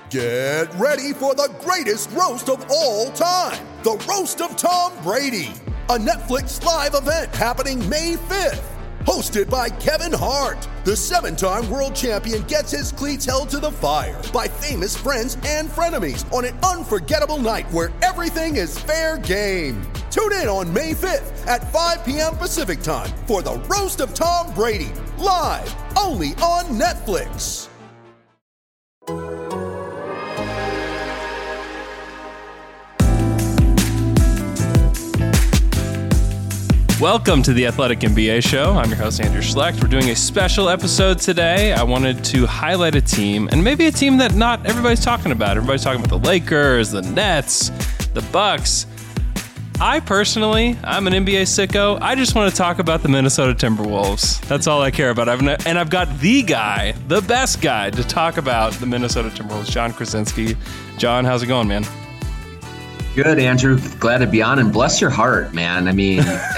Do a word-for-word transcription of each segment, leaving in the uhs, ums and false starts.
Get ready for the greatest roast of all time, the Roast of Tom Brady, a Netflix live event happening May fifth. Hosted by Kevin Hart, the seven-time world champion gets his cleats held to the fire by famous friends and frenemies on an unforgettable night where everything is fair game. Tune in on May fifth at five p.m. Pacific time for the Roast of Tom Brady, live only on Netflix. Welcome to the Athletic N B A Show. I'm your host, Andrew Schlecht. We're doing a special episode today. I wanted to highlight a team, and maybe a team that not everybody's talking about. Everybody's talking about the Lakers, the Nets, the Bucks. I personally, I'm an N B A sicko. I just want to talk about the Minnesota Timberwolves. That's all I care about. I've, and I've got the guy, the best guy, to talk about the Minnesota Timberwolves, Jon Krawczynski. Jon, how's it going, man? Good, Andrew. Glad to be on, and bless your heart, man. I mean,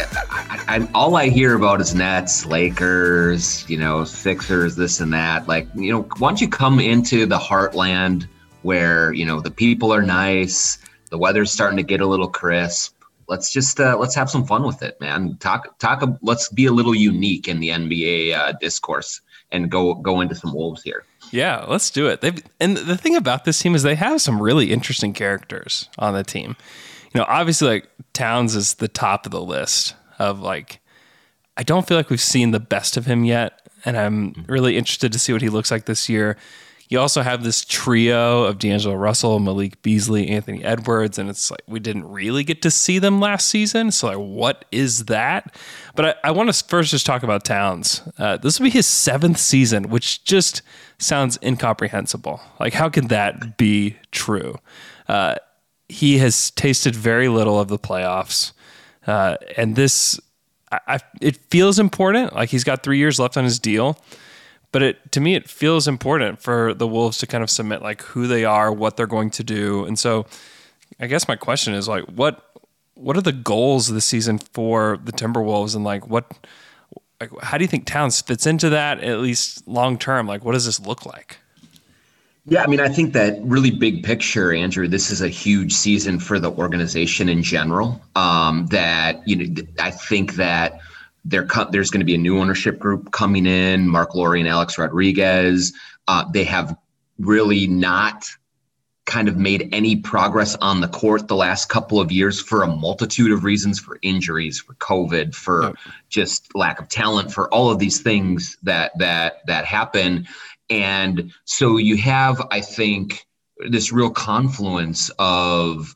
I, I, all I hear about is Nets, Lakers, you know, Sixers, this and that. Like, you know, why don't you come into the heartland where, you know, the people are nice, the weather's starting to get a little crisp. Let's just uh, let's have some fun with it, man. Talk, talk. Let's be a little unique in the N B A uh, discourse and go go into some Wolves here. Yeah, let's do it. They've, and the thing about this team is they have some really interesting characters on the team. You know, obviously, like Towns is the top of the list of like, I don't feel like we've seen the best of him yet, and I'm really interested to see what he looks like this year. You also have this trio of D'Angelo Russell, Malik Beasley, Anthony Edwards, and it's like we didn't really get to see them last season. So like, what is that? But I, I want to first just talk about Towns. Uh, this will be his seventh season, which just sounds incomprehensible. Like, how can that be true? Uh, he has tasted very little of the playoffs, uh, and this I, I, it feels important. Like he's got three years left on his deal. But it, to me, it feels important for the Wolves to kind of submit like who they are, what they're going to do. And so I guess my question is like, what what are the goals this season for the Timberwolves? And like, what, like, how do you think Towns fits into that, at least long term? Like, what does this look like? Yeah, I mean, I think that really big picture, Andrew, this is a huge season for the organization in general. Um, that, you know, I think that There, there's going to be a new ownership group coming in, Mark Lowry and Alex Rodriguez. Uh, they have really not kind of made any progress on the court the last couple of years for a multitude of reasons, for injuries, for COVID, for oh. just lack of talent, for all of these things that that that happen. And so you have, I think, this real confluence of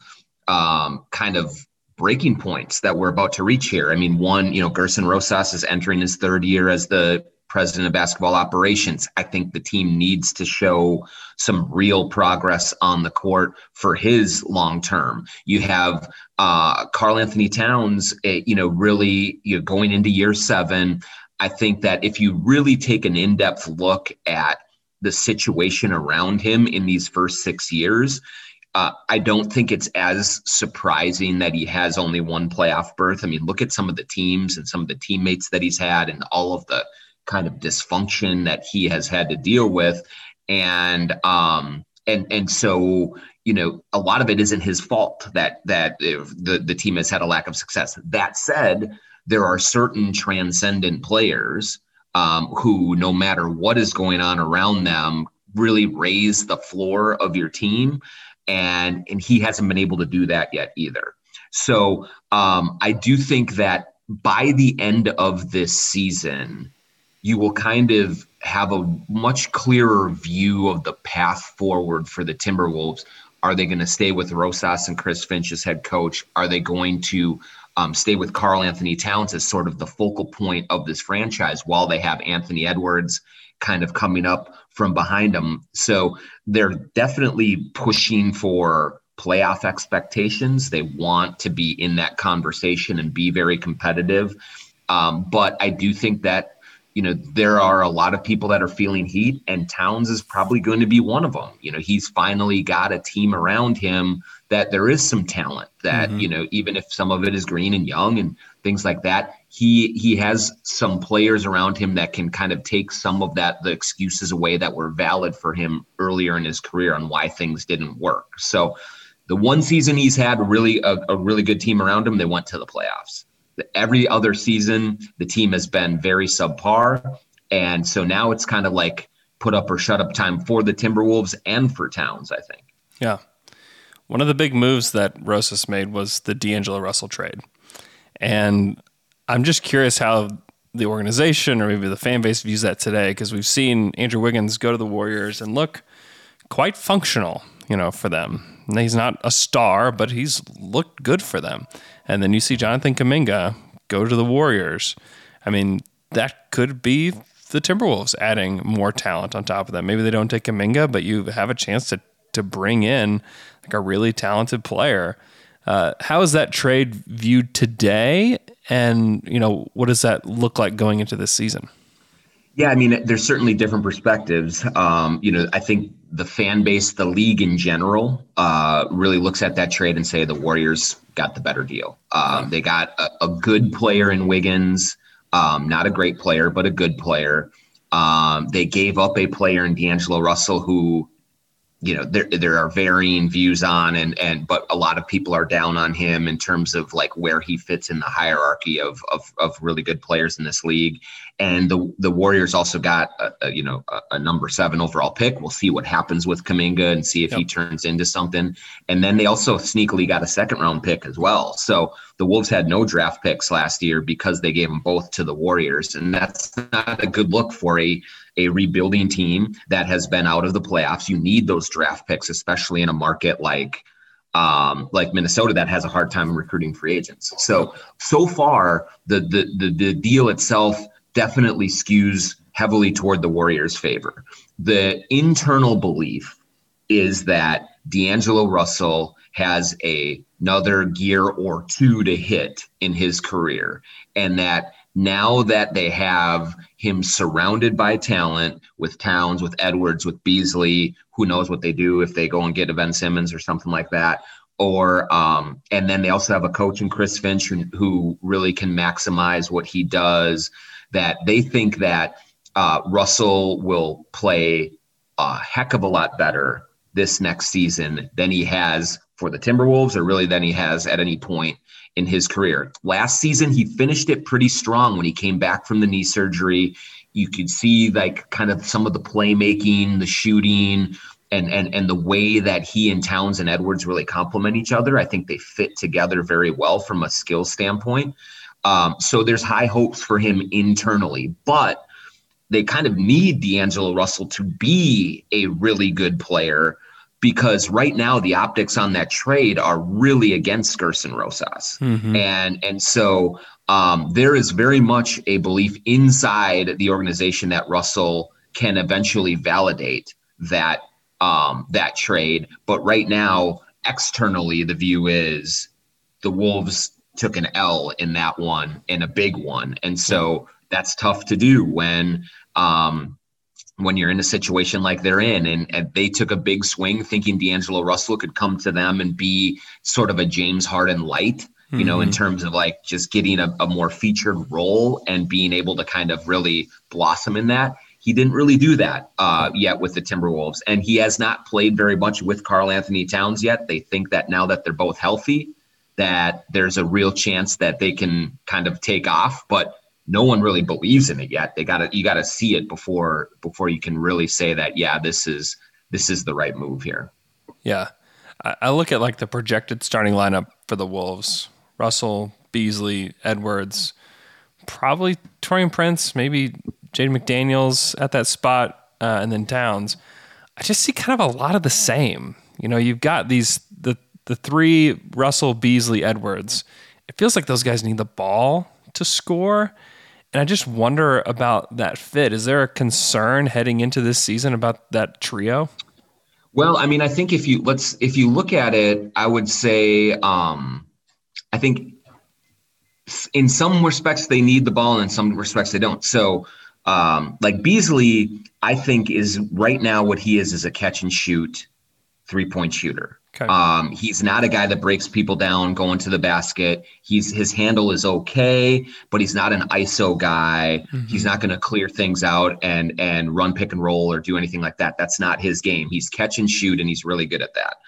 um, kind of breaking points that we're about to reach here. I mean, one, you know, Gerson Rosas is entering his third year as the president of basketball operations. I think the team needs to show some real progress on the court for his long term. You have uh, Karl Anthony Towns, uh, you know, really you know, going into year seven. I think that if you really take an in-depth look at the situation around him in these first six years, Uh, I don't think it's as surprising that he has only one playoff berth. I mean, look at some of the teams and some of the teammates that he's had and all of the kind of dysfunction that he has had to deal with. And um, and and so, you know, a lot of it isn't his fault that that the, the team has had a lack of success. That said, there are certain transcendent players um, who, no matter what is going on around them, really raise the floor of your team. And, and he hasn't been able to do that yet either. So um, I do think that by the end of this season, you will kind of have a much clearer view of the path forward for the Timberwolves. Are they going to stay with Rosas and Chris Finch as head coach? Are they going to um, stay with Karl Anthony Towns as sort of the focal point of this franchise while they have Anthony Edwards kind of coming up from behind them? So they're definitely pushing for playoff expectations. They want to be in that conversation and be very competitive. Um, but I do think that you know, there are a lot of people that are feeling heat, and Towns is probably going to be one of them. You know, he's finally got a team around him that there is some talent that, mm-hmm. you know, even if some of it is green and young and things like that, he he has some players around him that can kind of take some of that, the excuses away that were valid for him earlier in his career on why things didn't work. So the one season he's had really a, a really good team around him, they went to the playoffs. Every other season, the team has been very subpar. And so now it's kind of like put up or shut up time for the Timberwolves and for Towns, I think. Yeah. One of the big moves that Rosas made was the D'Angelo Russell trade. And I'm just curious how the organization or maybe the fan base views that today, because we've seen Andrew Wiggins go to the Warriors and look quite functional, you know, for them. And he's not a star, but he's looked good for them. And then you see Jonathan Kuminga go to the Warriors. I mean, that could be the Timberwolves adding more talent on top of that. Maybe they don't take Kuminga, but you have a chance to to bring in like a really talented player. Uh, how is that trade viewed today? And, you know, what does that look like going into this season? Yeah, I mean, there's certainly different perspectives. Um, you know, I think the fan base, the league in general, uh, really looks at that trade and say the Warriors got the better deal. Um, they got a, a good player in Wiggins, um, not a great player, but a good player. Um, they gave up a player in D'Angelo Russell who, you know, there there are varying views on, and and but a lot of people are down on him in terms of like where he fits in the hierarchy of of, of really good players in this league. And the the Warriors also got a, a, you know a, a number seven overall pick. We'll see what happens with Kuminga and see if yep. he turns into something. And then they also sneakily got a second round pick as well. So the Wolves had no draft picks last year because they gave them both to the Warriors, and that's not a good look for a a rebuilding team that has been out of the playoffs. You need those draft picks, especially in a market like um, like Minnesota that has a hard time recruiting free agents. So, so far, the, the, the, the deal itself definitely skews heavily toward the Warriors' favor. The internal belief is that D'Angelo Russell has a, another gear or two to hit in his career, and that now that they have him surrounded by talent with Towns, with Edwards, with Beasley, who knows what they do if they go and get a Ben Simmons or something like that. Or um, and then they also have a coach in Chris Finch who, who really can maximize what he does, that they think that uh, Russell will play a heck of a lot better this next season than he has for the Timberwolves, or really than he has at any point in his career. Last season, he finished it pretty strong when he came back from the knee surgery. You could see like kind of some of the playmaking, the shooting, and and and the way that he and Towns and Edwards really complement each other. I think they fit together very well from a skill standpoint. Um, so there's high hopes for him internally, but they kind of need D'Angelo Russell to be a really good player, because right now the optics on that trade are really against Gerson Rosas. Mm-hmm. And, and so um, there is very much a belief inside the organization that Russell can eventually validate that, um, that trade. But right now, externally, the view is the Wolves took an L in that one, and a big one. And so that's tough to do when, um, when you're in a situation like they're in, and, and they took a big swing thinking D'Angelo Russell could come to them and be sort of a James Harden light, you mm-hmm. know, in terms of like just getting a, a more featured role and being able to kind of really blossom in that. He didn't really do that uh, yet with the Timberwolves, and he has not played very much with Karl Anthony Towns yet. They think that now that they're both healthy, that there's a real chance that they can kind of take off, but no one really believes in it yet. They gotta, you gotta see it before, before you can really say that, yeah, this is, this is the right move here. Yeah. I look at like the projected starting lineup for the Wolves: Russell, Beasley, Edwards, probably Taurean Prince, maybe Jaden McDaniels at that spot, uh, and then Towns. I just see kind of a lot of the same. You know, you've got these, the, the three, Russell, Beasley, Edwards. It feels like those guys need the ball to score. And I just wonder about that fit. Is there a concern heading into this season about that trio? Well, I mean, I think if you let's if you look at it, I would say um, I think in some respects they need the ball, and in some respects they don't. So Um, like Beasley, I think is right now what he is is a catch and shoot three-point shooter. Okay. Um, he's not a guy that breaks people down going to the basket. He's his handle is okay, but he's not an I S O guy. Mm-hmm. He's not going to clear things out and and run pick and roll or do anything like that. That's not his game. He's catch and shoot, and he's really good at that.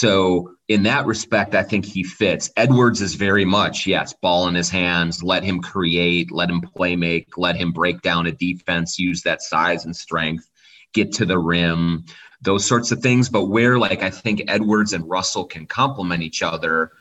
So in that respect, I think he fits. Edwards is very much, yes, ball in his hands, let him create, let him play make, let him break down a defense, use that size and strength, get to the rim, those sorts of things. But where, like, I think Edwards and Russell can complement each other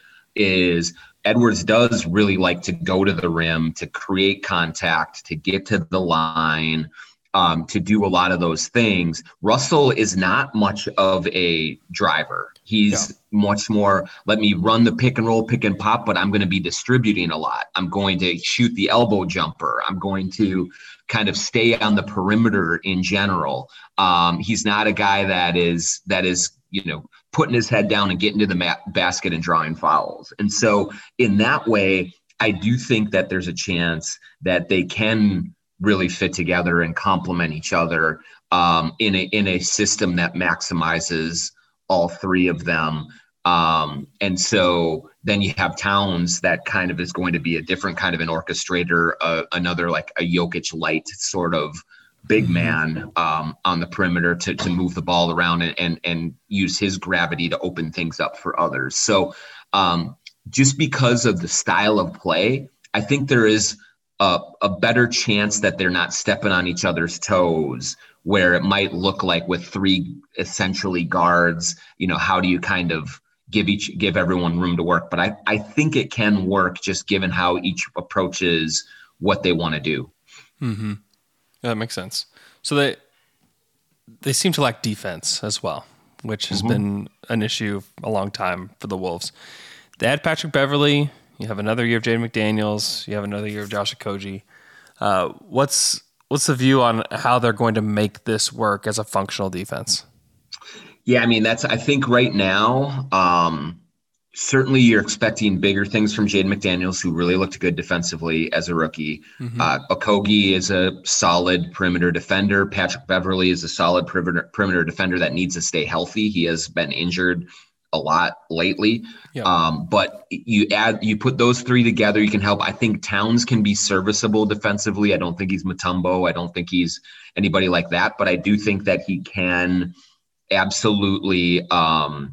is Edwards does really like to go to the rim, to create contact, to get to the line, um, to do a lot of those things. Russell is not much of a driver. He's yeah. much more, let me run the pick and roll, pick and pop, but I'm going to be distributing a lot. I'm going to shoot the elbow jumper. I'm going to kind of stay on the perimeter in general. Um, he's not a guy that is, that is, you know, putting his head down and getting to the ma- basket and drawing fouls. And so in that way, I do think that there's a chance that they can really fit together and complement each other um, in a, in a system that maximizes all three of them. Um, and so then you have Towns that kind of is going to be a different kind of an orchestrator, uh, another like a Jokic light sort of big man um, on the perimeter to, to move the ball around and, and, and use his gravity to open things up for others. So um, just because of the style of play, I think there is a, a better chance that they're not stepping on each other's toes, where it might look like with three essentially guards, you know, how do you kind of give each, give everyone room to work? But I, I think it can work just given how each approaches what they want to do. Mm-hmm. That makes sense. So they, they seem to lack defense as well, which has mm-hmm. been an issue a long time for the Wolves. They had Patrick Beverley. You have another year of Jaden McDaniels. You have another year of Josh Okogie. Uh, what's, What's the view on how they're going to make this work as a functional defense? Yeah, I mean, that's, I think right now, um, certainly you're expecting bigger things from Jaden McDaniels, who really looked good defensively as a rookie. Mm-hmm. Uh, Okogie is a solid perimeter defender. Patrick Beverley is a solid perimeter, perimeter defender that needs to stay healthy. He has been injured a lot lately. Yep. Um, but you add, you put those three together, you can help. I think Towns can be serviceable defensively. I don't think he's Mutombo. I don't think he's anybody like that, but I do think that he can absolutely, um,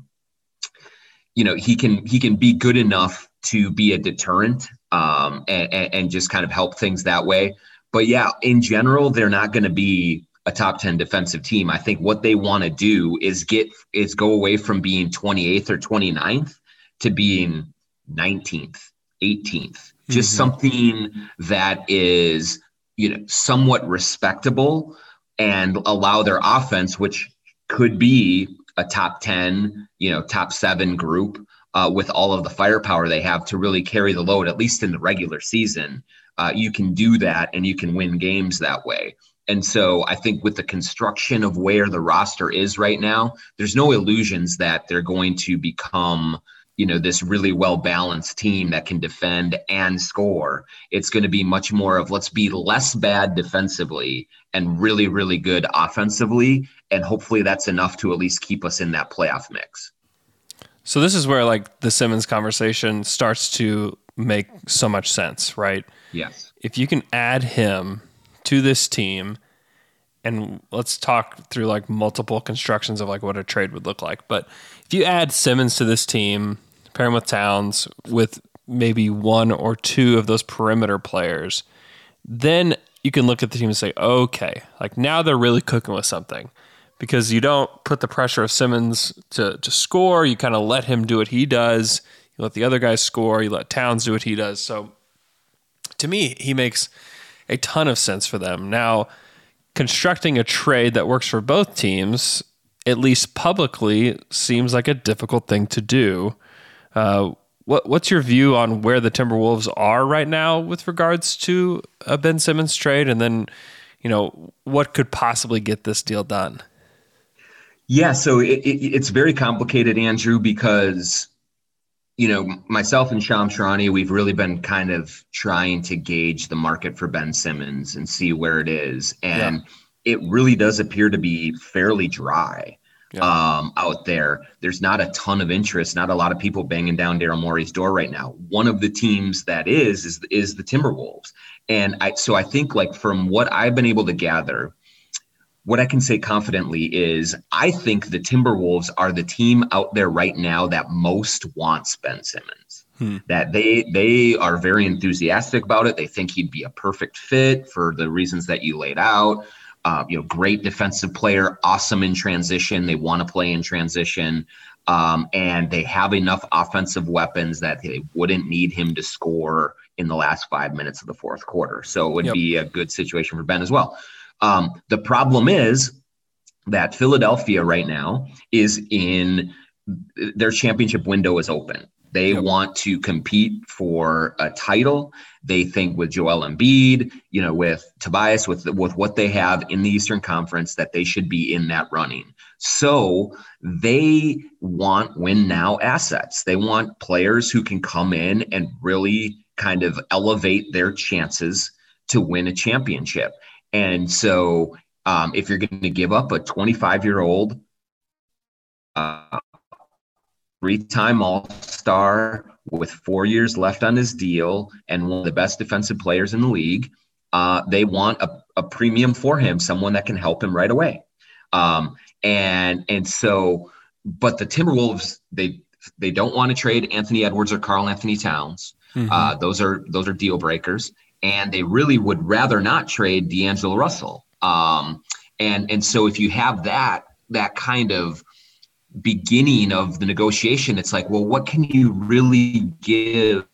you know, he can, he can be good enough to be a deterrent um, and, and just kind of help things that way. But yeah, in general, they're not going to be a top ten defensive team. I think what they want to do is get is go away from being twenty-eighth or twenty-ninth to being nineteenth, eighteenth. Mm-hmm. Just something that is, you know, somewhat respectable and allow their offense, which could be a top ten, you know, top seven group uh, with all of the firepower they have to really carry the load, at least in the regular season. Uh, you can do that and you can win games that way. And so I think with the construction of where the roster is right now, there's no illusions that they're going to become, you know, this really well-balanced team that can defend and score. It's going to be much more of let's be less bad defensively and really, really good offensively. And hopefully that's enough to at least keep us in that playoff mix. So this is where like the Simmons conversation starts to make so much sense, right? Yes. If you can add him to this team, and let's talk through like multiple constructions of like what a trade would look like. But if you add Simmons to this team, pair him with Towns, with maybe one or two of those perimeter players, then you can look at the team and say, okay, like now they're really cooking with something, because you don't put the pressure of Simmons to, to score. You kind of let him do what he does. You let the other guys score. You let Towns do what he does. So to me, he makes a ton of sense for them. Now, constructing a trade that works for both teams, at least publicly, seems like a difficult thing to do. Uh, what, what's your view on where the Timberwolves are right now with regards to a Ben Simmons trade? And then, you know, what could possibly get this deal done? Yeah, so it, it, it's very complicated, Andrew, because you know, myself and Shams Charania, we've really been kind of trying to gauge the market for Ben Simmons and see where it is. And yeah. it really does appear to be fairly dry yeah. um, out there. There's not a ton of interest, not a lot of people banging down Daryl Morey's door right now. One of the teams that is, is, is the Timberwolves. And I, so I think like from what I've been able to gather, what I can say confidently is I think the Timberwolves are the team out there right now that most wants Ben Simmons. Hmm. That they they are very enthusiastic about it. They think he'd be a perfect fit for the reasons that you laid out. Uh, you know, great defensive player, awesome in transition. They want to play in transition. Um, and they have enough offensive weapons that they wouldn't need him to score in the last five minutes of the fourth quarter. So it would yep. be a good situation for Ben as well. Um, the problem is that Philadelphia right now is in their championship window is open. They yep. want to compete for a title. They think with Joel Embiid, you know, with Tobias, with with what they have in the Eastern Conference, that they should be in that running. So they want win now assets. They want players who can come in and really kind of elevate their chances to win a championship. And so um, if you're going to give up a twenty-five-year-old uh, three-time All-Star with four years left on his deal and one of the best defensive players in the league, uh, they want a, a premium for him, someone that can help him right away. Um, and and so, but the Timberwolves, they they don't want to trade Anthony Edwards or Karl Anthony Towns. Mm-hmm. Uh, those are those are deal breakers. And they really would rather not trade D'Angelo Russell. Um, and, and so if you have that, that kind of beginning of the negotiation, it's like, well, what can you really give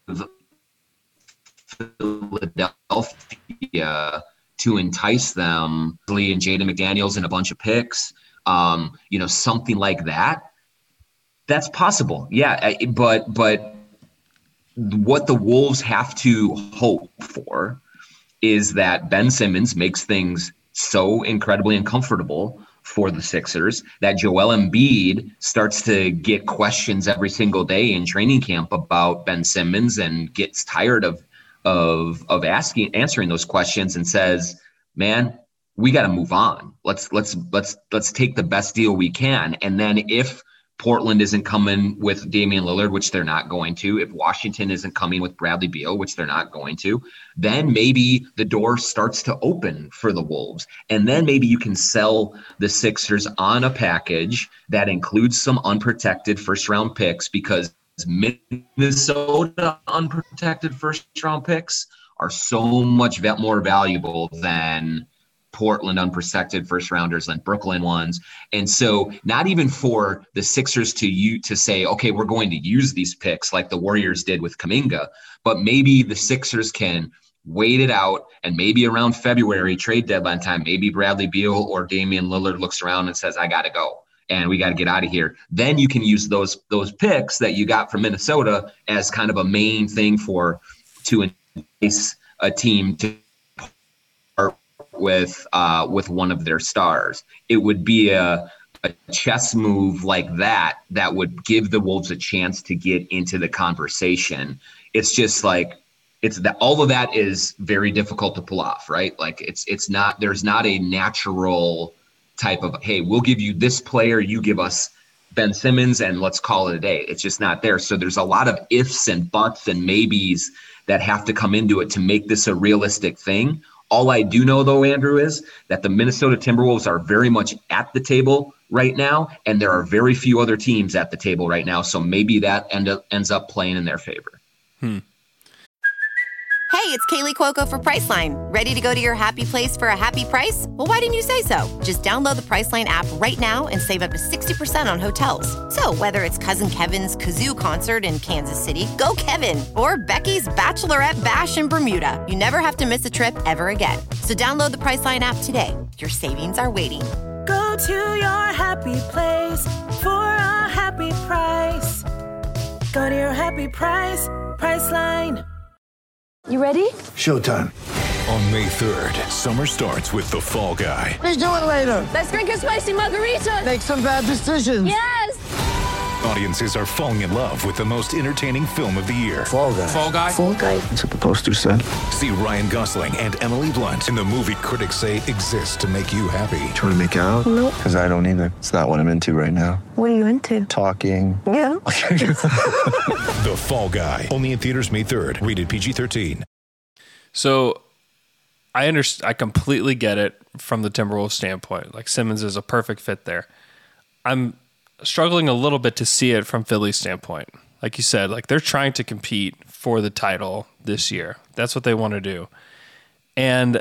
Philadelphia to entice them? And Jaden McDaniels and a bunch of picks, um, you know, something like that. That's possible. Yeah. But, but, what the Wolves have to hope for is that Ben Simmons makes things so incredibly uncomfortable for the Sixers that Joel Embiid starts to get questions every single day in training camp about Ben Simmons and gets tired of of of asking answering those questions and says, man, we got to move on. Let's let's let's let's take the best deal we can. And then if Portland isn't coming with Damian Lillard, which they're not going to, if Washington isn't coming with Bradley Beal, which they're not going to, then maybe the door starts to open for the Wolves. And then maybe you can sell the Sixers on a package that includes some unprotected first round picks, because Minnesota unprotected first round picks are so much more valuable than Portland unprotected first rounders and Brooklyn ones. And so not even for the Sixers to you to say, okay, we're going to use these picks like the Warriors did with Kuminga, but maybe the Sixers can wait it out. And maybe around February trade deadline time, maybe Bradley Beal or Damian Lillard looks around and says, I got to go and we got to get out of here. Then you can use those, those picks that you got from Minnesota as kind of a main thing for, to entice a team to with uh, with one of their stars. It would be a, a chess move like that that would give the Wolves a chance to get into the conversation. It's just like it's that all of that is very difficult to pull off, right? Like it's it's not there's not a natural type of, hey, we'll give you this player, you give us Ben Simmons, and let's call it a day. It's just not there. So there's a lot of ifs and buts and maybes that have to come into it to make this a realistic thing. All I do know, though, Andrew, is that the Minnesota Timberwolves are very much at the table right now, and there are very few other teams at the table right now. So maybe that end up, ends up playing in their favor. Hmm. Hey, it's Kaylee Cuoco for Priceline. Ready to go to your happy place for a happy price? Well, why didn't you say so? Just download the Priceline app right now and save up to sixty percent on hotels. So whether it's Cousin Kevin's Kazoo Concert in Kansas City, go Kevin, or Becky's Bachelorette Bash in Bermuda, you never have to miss a trip ever again. So download the Priceline app today. Your savings are waiting. Go to your happy place for a happy price. Go to your happy price, Priceline. You ready? Showtime. On May third, summer starts with The Fall Guy. Let's do it later. Let's drink a spicy margarita. Make some bad decisions. Yes. Audiences are falling in love with the most entertaining film of the year. Fall Guy. Fall Guy. Fall Guy. That's what the poster said. See Ryan Gosling and Emily Blunt in the movie critics say exists to make you happy. Trying to make it out? Nope. Because I don't either. It's not what I'm into right now. What are you into? Talking. Yeah. The Fall Guy. Only in theaters May third. Rated P G thirteen. So I understand. I completely get it from the Timberwolves standpoint. Like Simmons is a perfect fit there. I'm struggling a little bit to see it from Philly's standpoint. Like you said, like they're trying to compete for the title this year. That's what they want to do. And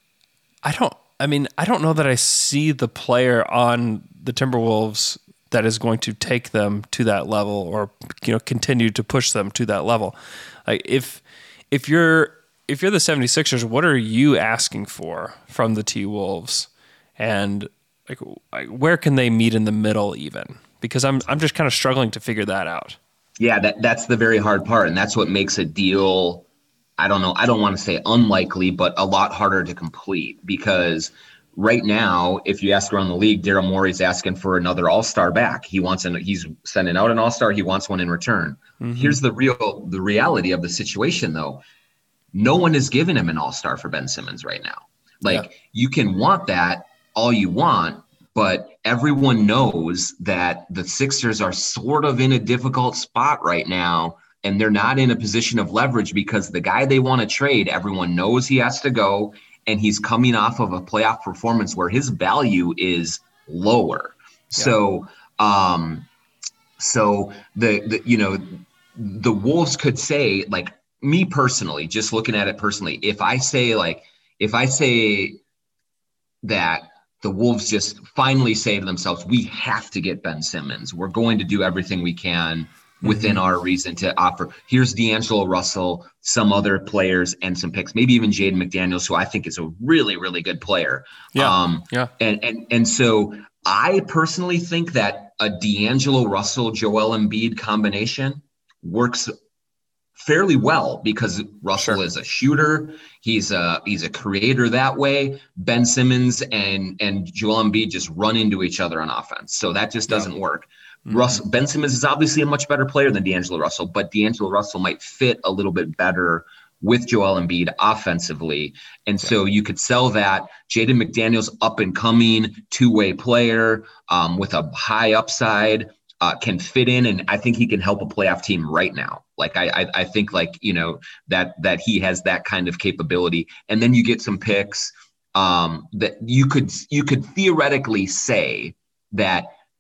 I don't, I mean, I don't know that I see the player on the Timberwolves that is going to take them to that level or, you know, continue to push them to that level. Like if, if you're, if you're the seventy-sixers, what are you asking for from the T-Wolves? And like, where can they meet in the middle even? Because I'm I'm just kind of struggling to figure that out. Yeah, that that's the very hard part, and that's what makes a deal, I don't know, I don't want to say unlikely, but a lot harder to complete. Because right now, if you ask around the league, Daryl Morey's asking for another All-Star back. He wants an he's sending out an All-Star. He wants one in return. Mm-hmm. Here's the real the reality of the situation, though. No one is giving him an All-Star for Ben Simmons right now. Like yeah. You can want that all you want. But everyone knows that the Sixers are sort of in a difficult spot right now, and they're not in a position of leverage because the guy they want to trade, everyone knows he has to go, and he's coming off of a playoff performance where his value is lower. Yeah. So, um, so the, the you know the Wolves could say, like me personally, just looking at it personally, if I say like if I say that. The Wolves just finally say to themselves, we have to get Ben Simmons. We're going to do everything we can within mm-hmm. our reason to offer. Here's D'Angelo Russell, some other players, and some picks, maybe even Jaden McDaniels, who I think is a really, really good player. Yeah. Um, yeah. And, and, and so I personally think that a D'Angelo Russell, Joel Embiid combination works fairly well because Russell sure. is a shooter. He's a he's a creator that way. Ben Simmons and and Joel Embiid just run into each other on offense. So that just doesn't yeah. work. Mm-hmm. Russ Ben Simmons is obviously a much better player than D'Angelo Russell, but D'Angelo Russell might fit a little bit better with Joel Embiid offensively. And yeah. so you could sell that. Jaden McDaniels, up and coming two-way player um, with a high upside. Uh, can fit in, and I think he can help a playoff team right now. Like I, I, I think like you know that that he has that kind of capability. And then you get some picks um, that you could you could theoretically say that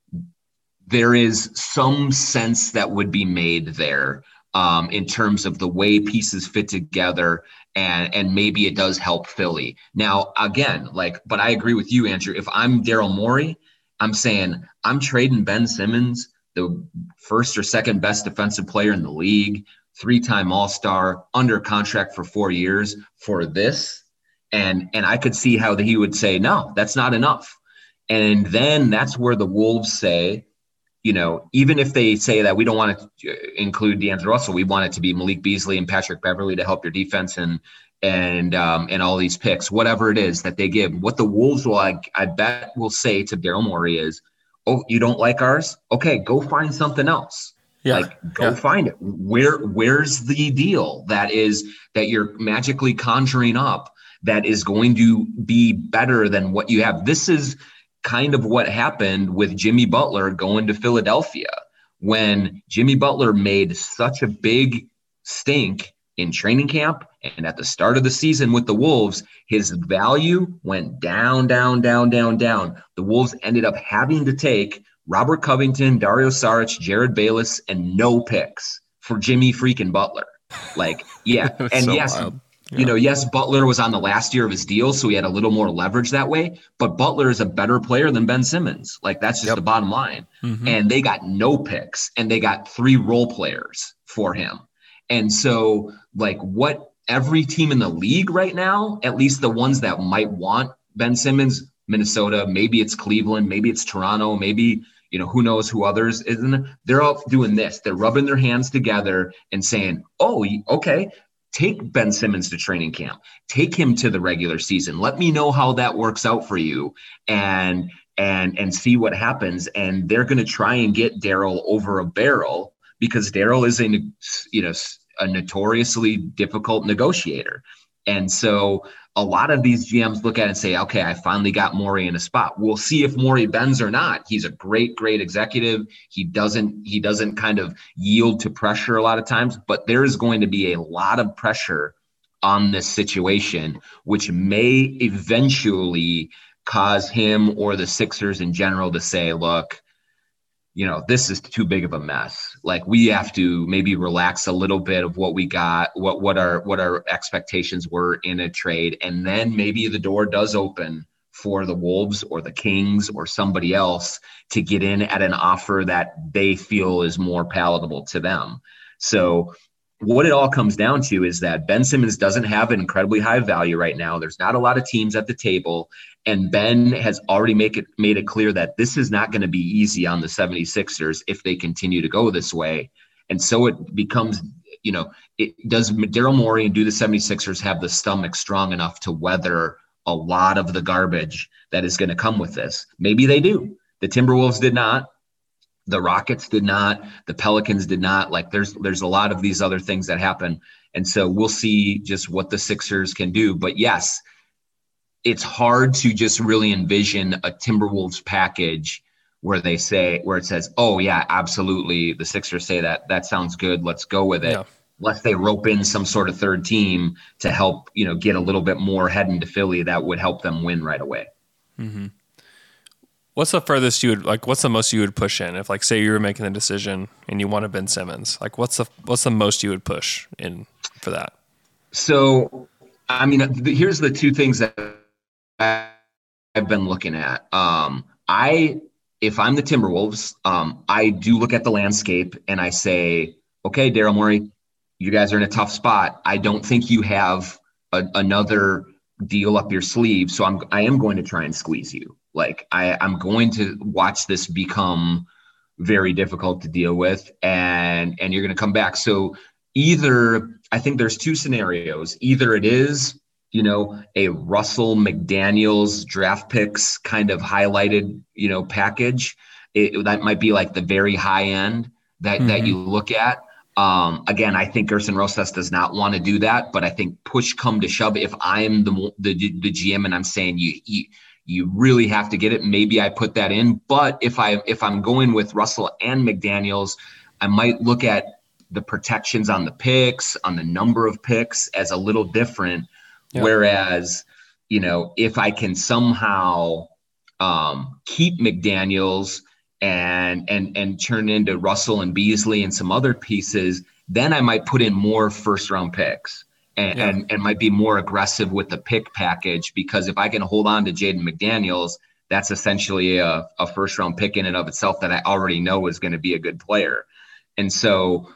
there is some sense that would be made there um, in terms of the way pieces fit together, and and maybe it does help Philly. Now again, like, but I agree with you, Andrew. If I'm Daryl Morey, I'm saying I'm trading Ben Simmons, the first or second best defensive player in the league, three-time All-Star, under contract for four years for this. And, and I could see how he would say, no, that's not enough. And then that's where the Wolves say, you know, even if they say that we don't want to include D'Angelo Russell, we want it to be Malik Beasley and Patrick Beverley to help your defense and and um, and all these picks, whatever it is that they give. What the Wolves will, I, I bet, will say to Daryl Morey is, oh, you don't like ours? Okay, go find something else. Yeah, like, go yeah. find it. Where Where's the deal that is that you're magically conjuring up that is going to be better than what you have? This is kind of what happened with Jimmy Butler going to Philadelphia when Jimmy Butler made such a big stink in training camp and at the start of the season with the Wolves. His value went down, down, down, down, down. The Wolves ended up having to take Robert Covington, Dario Saric, Jared Bayless, and no picks for Jimmy freaking Butler. Like, yeah. And so yes, wild. Yeah. You know, yes, Butler was on the last year of his deal, so he had a little more leverage that way. But Butler is a better player than Ben Simmons. Like, that's just yep. the bottom line. Mm-hmm. And they got no picks, and they got three role players for him. And so, like, what every team in the league right now, at least the ones that might want Ben Simmons, Minnesota, maybe it's Cleveland, maybe it's Toronto, maybe, you know, who knows who others isn't. They're all doing this. They're rubbing their hands together and saying, oh, okay, take Ben Simmons to training camp. Take him to the regular season. Let me know how that works out for you. And and and see what happens. And they're going to try and get Daryl over a barrel because Daryl is a, you know, a notoriously difficult negotiator. And so a lot of these G Ms look at it and say, okay, I finally got Morey in a spot. We'll see if Morey bends or not. He's a great, great executive. He doesn't, he doesn't kind of yield to pressure a lot of times, but there is going to be a lot of pressure on this situation, which may eventually cause him or the Sixers in general to say, look, you know, this is too big of a mess. Like, we have to maybe relax a little bit of what we got, what, what our, what our expectations were in a trade. And then maybe the door does open for the Wolves or the Kings or somebody else to get in at an offer that they feel is more palatable to them. So what it all comes down to is that Ben Simmons doesn't have an incredibly high value right now. There's not a lot of teams at the table. And Ben has already make it, made it clear that this is not going to be easy on the seventy-sixers if they continue to go this way. And so it becomes, you know, it does Daryl Morey and do the seventy-sixers have the stomach strong enough to weather a lot of the garbage that is going to come with this? Maybe they do. The Timberwolves did not. The Rockets did not. The Pelicans did not. Like, there's there's a lot of these other things that happen. And so we'll see just what the Sixers can do. But yes, it's hard to just really envision a Timberwolves package where they say, where it says, oh yeah, absolutely. The Sixers say that, that sounds good. Let's go with it. Yeah. Unless they rope in some sort of third team to help, you know, get a little bit more heading to Philly that would help them win right away. Mm-hmm. What's the furthest you would like? What's the most you would push in if, like, say you were making the decision and you wanted Ben Simmons? Like, what's the what's the most you would push in for that? So, I mean, here's the two things that I've been looking at. Um, I, if I'm the Timberwolves, um, I do look at the landscape and I say, okay, Daryl Morey, you guys are in a tough spot. I don't think you have a, another deal up your sleeve, so I'm I am going to try and squeeze you. Like, I, I'm going to watch this become very difficult to deal with, and and you're going to come back. So either, I think there's two scenarios. Either it is, you know, a Russell McDaniels draft picks kind of highlighted, you know, package. It, that might be like the very high end that, mm-hmm. that you look at. Um, again, I think Gerson Rosas does not want to do that, but I think push come to shove, if I'm the the, the G M and I'm saying you, you you really have to get it, maybe I put that in. But if I if I'm going with Russell and McDaniels, I might look at the protections on the picks, on the number of picks as a little different. Yeah. Whereas, you know, if I can somehow um, keep McDaniels and and and turn into Russell and Beasley and some other pieces, then I might put in more first round picks and, yeah. and, and might be more aggressive with the pick package, because if I can hold on to Jaden McDaniels, that's essentially a, a first round pick in and of itself that I already know is going to be a good player. And so,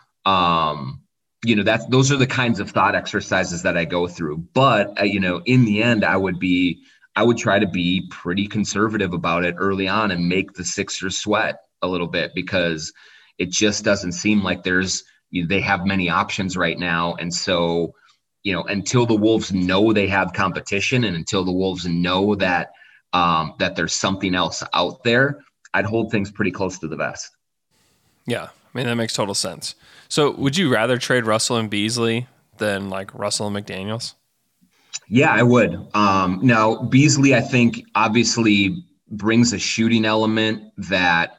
um, you know, that's, those are the kinds of thought exercises that I go through. But, uh, you know, in the end, I would be, I would try to be pretty conservative about it early on and make the Sixers sweat a little bit, because it just doesn't seem like there's, you know, they have many options right now. And so, you know, until the Wolves know they have competition and until the Wolves know that, um, that there's something else out there, I'd hold things pretty close to the vest. Yeah. I mean, that makes total sense. So would you rather trade Russell and Beasley than like Russell and McDaniels? Yeah, I would. Um, now, Beasley, I think, obviously brings a shooting element that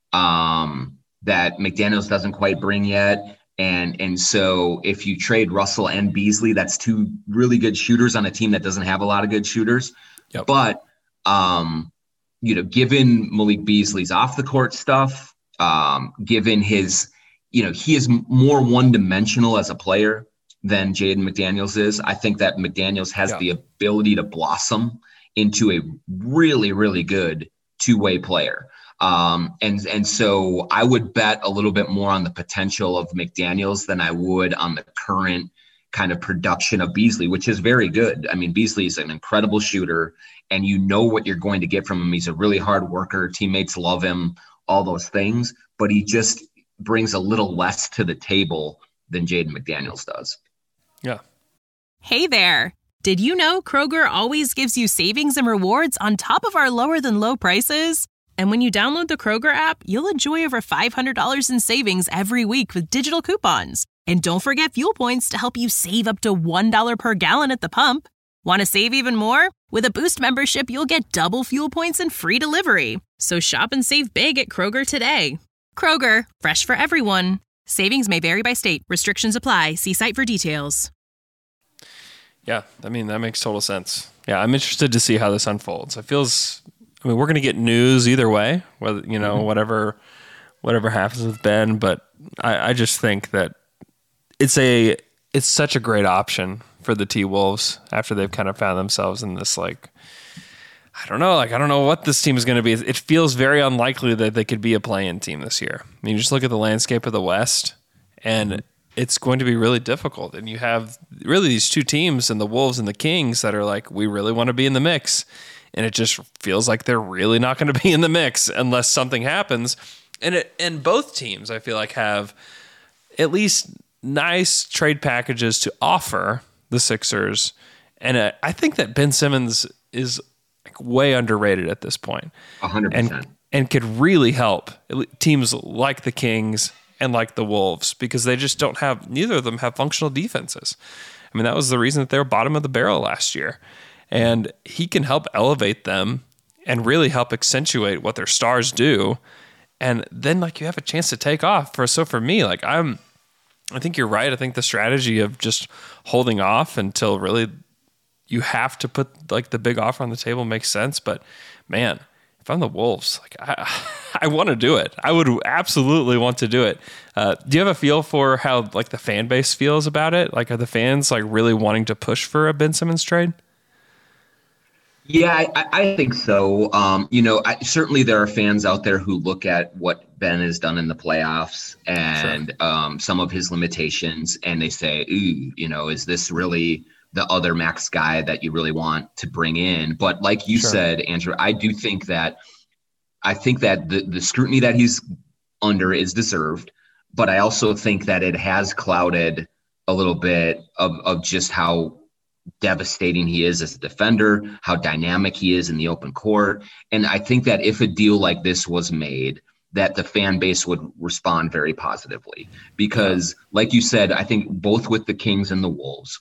um, that McDaniels doesn't quite bring yet. And and so if you trade Russell and Beasley, that's two really good shooters on a team that doesn't have a lot of good shooters. Yep. But, um, you know, given Malik Beasley's off the court stuff, um, given his, you know, he is more one-dimensional as a player than Jaden McDaniels is. I think that McDaniels has yeah. the ability to blossom into a really, really good two-way player. Um, and, and so I would bet a little bit more on the potential of McDaniels than I would on the current kind of production of Beasley, which is very good. I mean, Beasley is an incredible shooter, and you know what you're going to get from him. He's a really hard worker. Teammates love him, all those things, but he just brings a little less to the table than Jaden McDaniels does. Yeah. Hey there. Did you know Kroger always gives you savings and rewards on top of our lower than low prices? And when you download the Kroger app, you'll enjoy over five hundred dollars in savings every week with digital coupons. And don't forget fuel points to help you save up to one dollar per gallon at the pump. Want to save even more? With a Boost membership, you'll get double fuel points and free delivery. So shop and save big at Kroger today. Kroger, fresh for everyone. Savings may vary by state. Restrictions apply. See site for details. Yeah, I mean, that makes total sense. Yeah, I'm interested to see how this unfolds. It feels, I mean, we're going to get news either way, whether, you know, mm-hmm. whatever whatever happens with Ben, but I, I just think that it's a it's such a great option for the T-Wolves after they've kind of found themselves in this, like, I don't know, like, I don't know what this team is going to be. It feels very unlikely that they could be a play-in team this year. I mean, you just look at the landscape of the West, and it's going to be really difficult. And you have really these two teams, and the Wolves and the Kings, that are like, we really want to be in the mix. And it just feels like they're really not going to be in the mix unless something happens. And it, and both teams, I feel like, have at least nice trade packages to offer the Sixers. And uh, I think that Ben Simmons is like way underrated at this point. one hundred percent. And, and could really help teams like the Kings and like the Wolves, because they just don't have, neither of them have functional defenses. I mean, that was the reason that they were bottom of the barrel last year. And he can help elevate them and really help accentuate what their stars do. And then, like, you have a chance to take off. For so for me, like, I'm, I think you're right. I think the strategy of just holding off until really you have to put like the big offer on the table makes sense. But man, if I'm the Wolves, like I, I want to do it. I would absolutely want to do it. Uh, do you have a feel for how like the fan base feels about it? Like, are the fans like really wanting to push for a Ben Simmons trade? Yeah, I, I think so. Um, you know, I, certainly there are fans out there who look at what Ben has done in the playoffs and sure. um, some of his limitations, and they say, ooh, you know, is this really the other max guy that you really want to bring in? But like you sure. said, Andrew, I do think that I think that the, the scrutiny that he's under is deserved, but I also think that it has clouded a little bit of, of just how devastating he is as a defender, how dynamic he is in the open court. And I think that if a deal like this was made, that the fan base would respond very positively, because like you said, I think both with the Kings and the Wolves,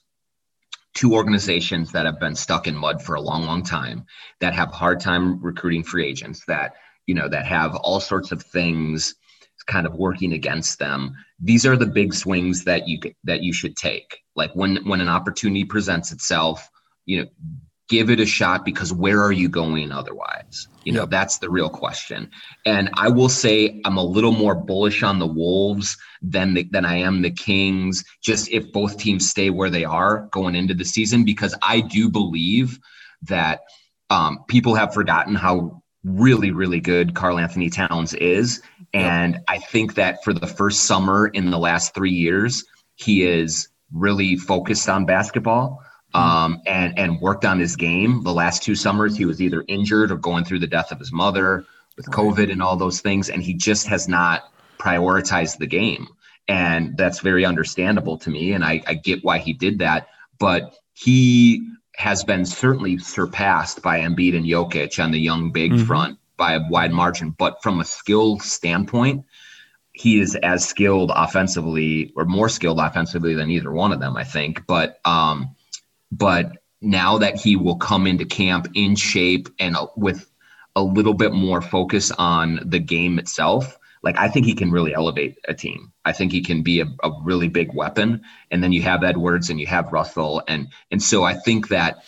two organizations that have been stuck in mud for a long, long time, that have a hard time recruiting free agents, that, you know, that have all sorts of things kind of working against them. These are the big swings that you that you should take. Like when when an opportunity presents itself, you know, give it a shot, because where are you going otherwise? You know, yep. That's the real question. And I will say I'm a little more bullish on the Wolves than the, than I am the Kings, just if both teams stay where they are going into the season, because I do believe that um, people have forgotten how really, really good Karl Anthony Towns is. And I think that for the first summer in the last three years, he is really focused on basketball um, and, and worked on his game. The last two summers, he was either injured or going through the death of his mother with COVID and all those things. And he just has not prioritized the game. And that's very understandable to me. And I, I get why he did that. But he has been certainly surpassed by Embiid and Jokic on the young big mm-hmm. front by a wide margin. But from a skill standpoint, he is as skilled offensively, or more skilled offensively, than either one of them, I think. But um, but now that he will come into camp in shape and with a little bit more focus on the game itself, like I think he can really elevate a team. I think he can be a, a really big weapon. And then you have Edwards and you have Russell. And and so I think that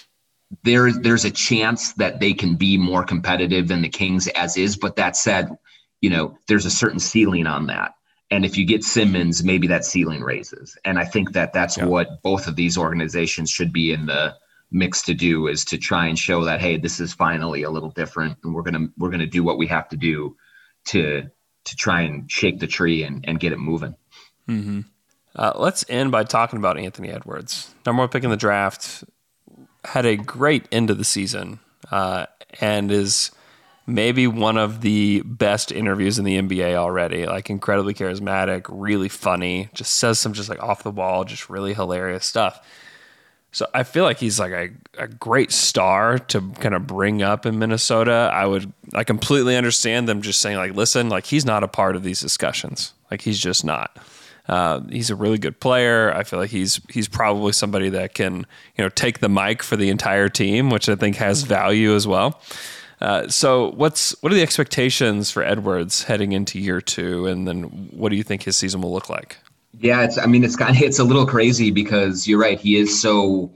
there, there's a chance that they can be more competitive than the Kings as is. But that said, you know, there's a certain ceiling on that. And if you get Simmons, maybe that ceiling raises. And I think that that's yeah. what both of these organizations should be in the mix to do, is to try and show that, hey, this is finally a little different. And we're going to, we're going to do what we have to do to, to try and shake the tree and, and get it moving. Mm-hmm. Uh, let's end by talking about Anthony Edwards. Number one pick in the draft, had a great end of the season, uh, and is maybe one of the best interviews in the N B A already. Like, incredibly charismatic, really funny, just says some just like off the wall, just really hilarious stuff. So I feel like he's like a, a great star to kind of bring up in Minnesota. I would, I completely understand them just saying like, listen, like he's not a part of these discussions. Like he's just not. Uh, he's a really good player. I feel like he's he's probably somebody that can, you know, take the mic for the entire team, which I think has value as well. Uh, so what's what are the expectations for Edwards heading into year two, and then what do you think his season will look like? Yeah, it's. I mean, it's kind of it's a little crazy because you're right. He is so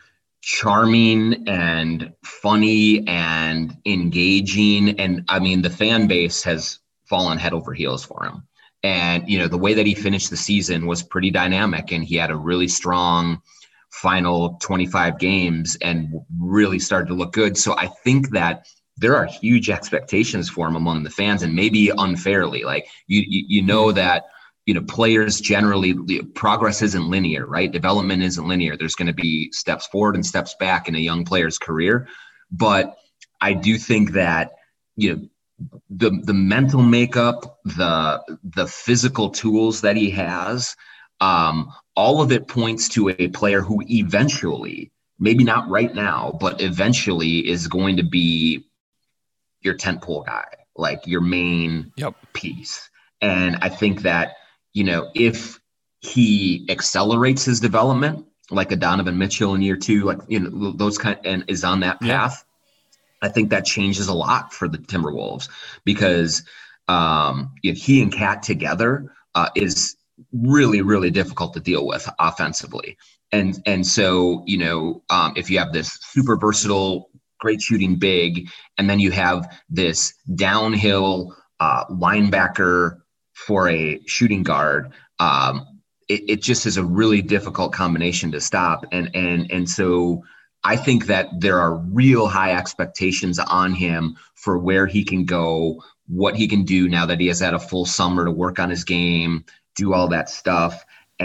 charming and funny and engaging, and I mean, the fan base has fallen head over heels for him. And you know, the way that he finished the season was pretty dynamic, and he had a really strong final twenty-five games and really started to look good. So I think that there are huge expectations for him among the fans, and maybe unfairly. Like you, you, you know that. You know, players generally, progress isn't linear, right? Development isn't linear. There's going to be steps forward and steps back in a young player's career. But I do think that, you know, the the mental makeup, the the physical tools that he has, um, all of it points to a player who eventually, maybe not right now, but eventually is going to be your tentpole guy, like your main yep. piece. And I think that, you know, if he accelerates his development, like a Donovan Mitchell in year two, like, you know, those kind of, and is on that path, yeah. I think that changes a lot for the Timberwolves because um, you know, he and Cat together uh, is really, really difficult to deal with offensively. And, and so, you know, um, if you have this super versatile, great shooting big, and then you have this downhill uh, linebacker for a shooting guard, um, it, it just is a really difficult combination to stop. And, and, and so I think that there are real high expectations on him for where he can go, what he can do now that he has had a full summer to work on his game, do all that stuff.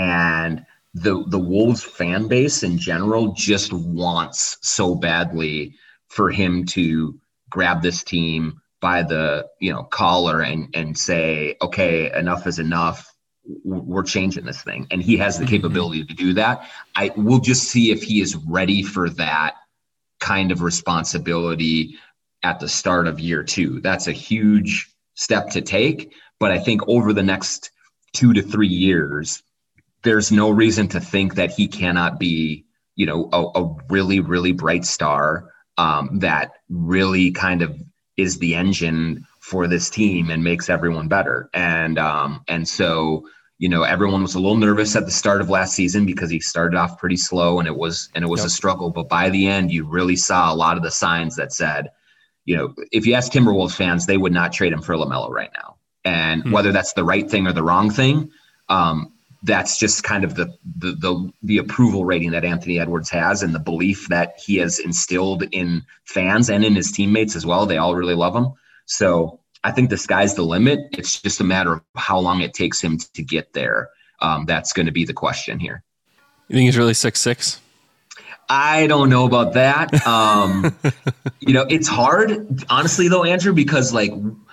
And the, the Wolves fan base in general just wants so badly for him to grab this team by the, you know, collar and, and say, okay, enough is enough. We're changing this thing. And he has the capability to do that. I will just see if he is ready for that kind of responsibility at the start of year two. That's a huge step to take. But I think over the next two to three years, there's no reason to think that he cannot be, you know, a, a really, really bright star um, that really kind of is the engine for this team and makes everyone better. And, um, and so, you know, everyone was a little nervous at the start of last season because he started off pretty slow and it was, and it was yep. a struggle, but by the end, you really saw a lot of the signs that said, you know, if you ask Timberwolves fans, they would not trade him for LaMelo right now. And hmm. whether that's the right thing or the wrong thing, um, that's just kind of the, the the the approval rating that Anthony Edwards has and the belief that he has instilled in fans and in his teammates as well. They all really love him. So I think the sky's the limit. It's just a matter of how long it takes him to get there. Um, that's going to be the question here. You think he's really six six? I don't know about that. Um, you know, it's hard, honestly, though, Andrew, because like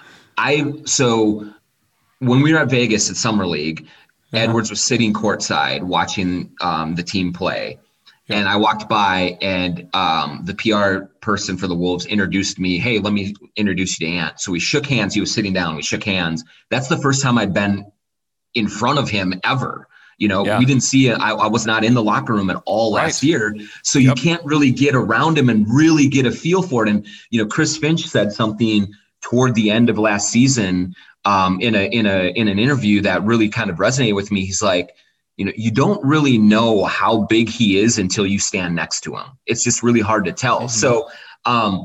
I so when we were at Vegas at Summer League, uh-huh. Edwards was sitting courtside watching um, the team play. Yeah. And I walked by and um, the P R person for the Wolves introduced me. Hey, let me introduce you to Ant. So we shook hands. He was sitting down. We shook hands. That's the first time I'd been in front of him ever. You know, yeah. we didn't see it. I, I was not in the locker room at all right. last year. So yep. you can't really get around him and really get a feel for it. And, you know, Chris Finch said something toward the end of last season um, in a in a in an interview that really kind of resonated with me. He's like, you know, you don't really know how big he is until you stand next to him. It's just really hard to tell. Mm-hmm. So um,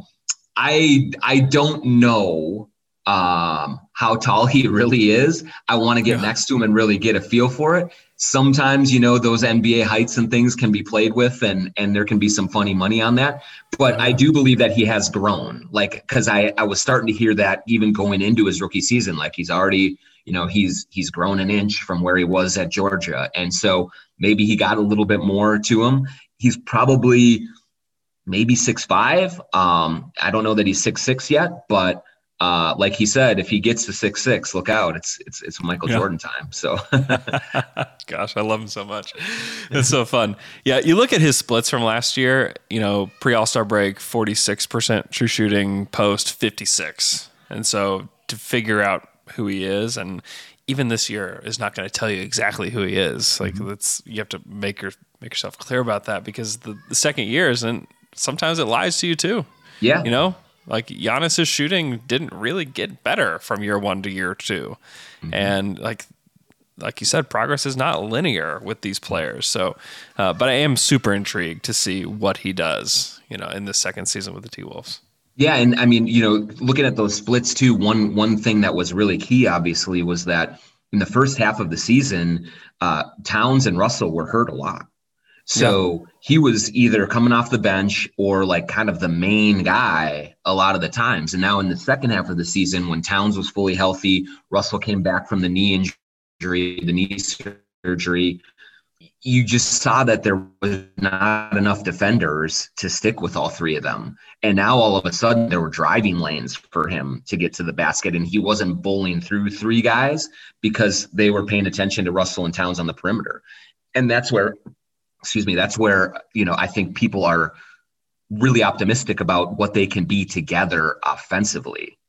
I I don't know um, how tall he really is. I want to get yeah. next to him and really get a feel for it. Sometimes, you know, those N B A heights and things can be played with and, and there can be some funny money on that. But I do believe that he has grown, like, because I, I was starting to hear that even going into his rookie season, like he's already, you know, he's he's grown an inch from where he was at Georgia. And so maybe he got a little bit more to him. He's probably maybe six five. Um, I don't know that he's six six yet, but uh, like he said, if he gets to six six, look out. It's it's it's Michael yeah. Jordan time. So, gosh, I love him so much. It's so fun. Yeah, you look at his splits from last year. You know, pre All-Star break, forty-six percent true shooting, post fifty-six, and so to figure out who he is, and even this year is not going to tell you exactly who he is. Like mm-hmm. that's you have to make your make yourself clear about that, because the, the second year isn't. Sometimes it lies to you too. Yeah, you know. Like Giannis's shooting didn't really get better from year one to year two. Mm-hmm. And like like you said, progress is not linear with these players. So, uh, but I am super intrigued to see what he does, you know, in the second season with the T-Wolves. Yeah, and I mean, you know, looking at those splits too, one one thing that was really key, obviously, was that in the first half of the season, uh, Towns and Russell were hurt a lot. So yeah. he was either coming off the bench or like kind of the main guy a lot of the times. And now in the second half of the season, when Towns was fully healthy, Russell came back from the knee injury, the knee surgery, you just saw that there was not enough defenders to stick with all three of them. And now all of a sudden there were driving lanes for him to get to the basket, and he wasn't bowling through three guys because they were paying attention to Russell and Towns on the perimeter. And that's where Excuse me. That's where, you know, I think people are really optimistic about what they can be together offensively,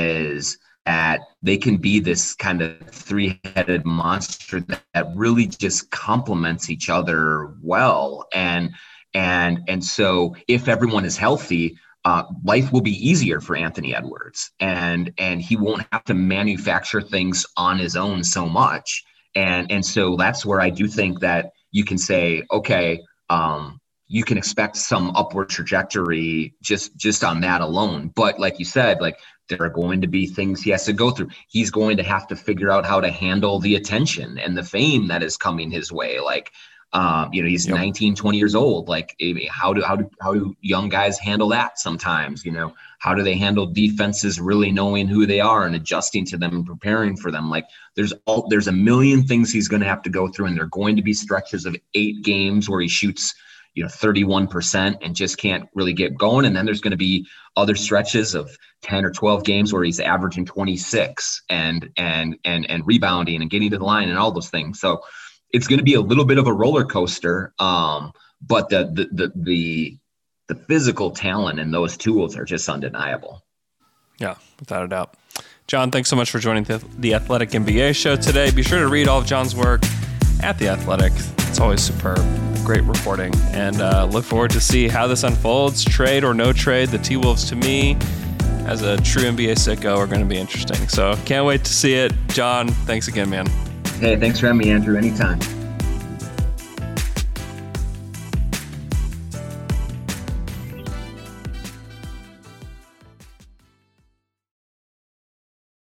is that they can be this kind of three-headed monster that, that really just complements each other well. And, and, and so if everyone is healthy, uh, life will be easier for Anthony Edwards, and, and he won't have to manufacture things on his own so much. And, and so that's where I do think that you can say, okay, um, you can expect some upward trajectory just, just on that alone. But like you said, like there are going to be things he has to go through. He's going to have to figure out how to handle the attention and the fame that is coming his way. Like, um, you know, he's yep. nineteen, twenty years old. Like how do, how do, how do young guys handle that sometimes? You know, how do they handle defenses really knowing who they are and adjusting to them and preparing for them? Like there's all, there's a million things he's going to have to go through, and there are going to be stretches of eight games where he shoots, you know, thirty-one percent and just can't really get going. And then there's going to be other stretches of ten or twelve games where he's averaging twenty-six and, and, and, and rebounding and getting to the line and all those things. So it's going to be a little bit of a roller coaster. Um, but the, the, the, the, the physical talent and those tools are just undeniable. Yeah, without a doubt. John, thanks so much for joining the, the Athletic N B A show today. Be sure to read all of John's work at The Athletic. It's always superb. Great reporting. And uh, look forward to see how this unfolds. Trade or no trade, the T-Wolves to me, as a true N B A sicko, are going to be interesting. So can't wait to see it. John, thanks again, man. Hey, thanks for having me, Andrew. Anytime.